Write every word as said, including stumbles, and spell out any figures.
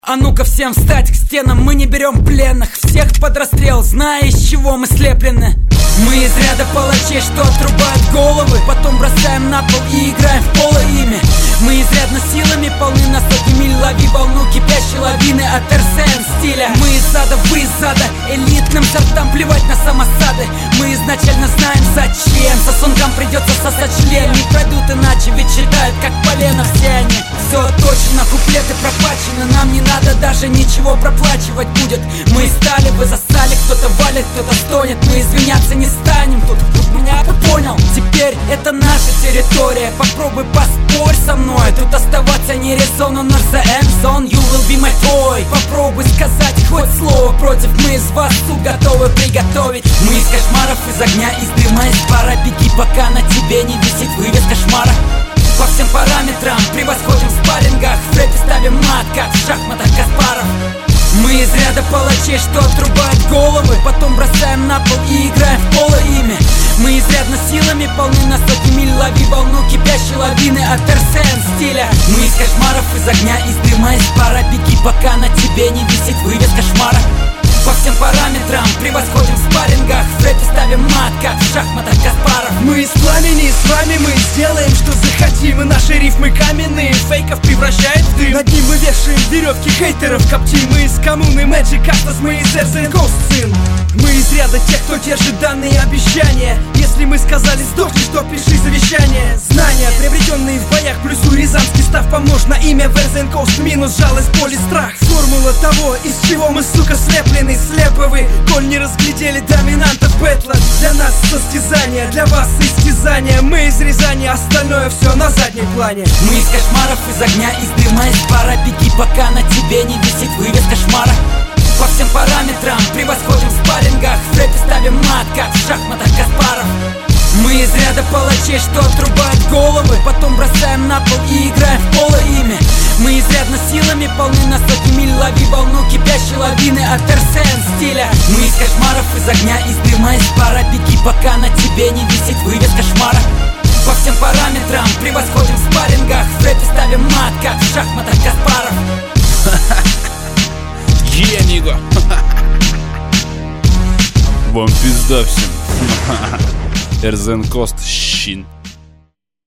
А ну-ка всем встать к стенам, мы не берем пленных. Всех под расстрел, зная, из чего мы слеплены. Мы из ряда палачей, что отрубают головы, потом бросаем на пол и играем в поло ими. Мы изрядно силами полны на сотни миль. Лови волну кипящей лавины от эр эс эн стиля. Мы из ада, вы из ада, элитным сортам плевать на самосады. Мы изначально знаем зачем. Сосункам придется сосать член. Не пройдут иначе, ведь считают как полено все они. Все точно, куплеты пропачены. Нам не надо даже ничего проплачивать будет. Мы стали, вы засали, кто-то валит, кто-то стонет. Мы извиняться не станем, тут меня понял. Теперь это наша территория, попробуй поспорь со мной. Тут оставаться не резонно, но за M-zone you will be my toy. Попробуй сказать хоть слово против, мы из вас сук готовы приготовить. Мы из кошмаров, из огня, из дыма, из пара. Беги, пока на тебе не висит вывес кошмара. По всем параметрам превосходим в спаррингах. В рэпе ставим мат, как в шахматах Каспаров. Мы из ряда палачей, что отрубают головы, потом бросаем на пол и играем в поло ими. Мы изрядно силами полны на сотни миль. Лови волну кипящей лавины от эр эс эн стиля. Мы из кошмаров, из огня, из дыма, из пара. Беги, пока на тебе не висит вывес кошмара. По всем параметрам превосходим в спаррингах. В рэпе ставим мат, как в шахматах Каспаров. Мы из пламени, с вами мы сделаем, что захотим. И наши рифмы каменные, фейков превращает в дым. Над ним мы вешаем веревки, хейтеров коптим. Мы из коммуны Magic Castas, мы из эр эс эн Ghost сын. Мы из ряда тех, кто держит данные обещания. Если мы сказали сдохни, то пиши завещание. Знания, приобретенные в боях, плюсуй рязанский став, помножь на имя в эр эс эн Coast, минус жалость, боль и страх. Формула того, из чего мы, сука, слеплены. Слепы вы, коль не разглядели доминантов бэтла. Для нас состязание, для вас истязание. Мы из Рязани, остальное все на заднем плане. Мы из кошмаров, из огня, из дыма, из пара. Беги, пока на тебе не висит вывес кошмара. По всем параметрам превосходим в спаррингах. В рэпе ставим мат, как в шахматах Каспаров. Мы из ряда палачей, что отрубают головы, потом бросаем на пол и играем в поло ими. Мы изрядно силами полны на сотни миль. Лови волну кипящей лавины от эр эс эн стиля. Мы из кошмаров, из огня, из дыма, из пара. Беги, пока на тебе не висит вывес кошмара. По всем параметрам превосходим в спаррингах. В рэпе ставим мат, как в шахматах Каспаров. Е, амиго. Вам пизда всем. эр эс эн Coast, щин.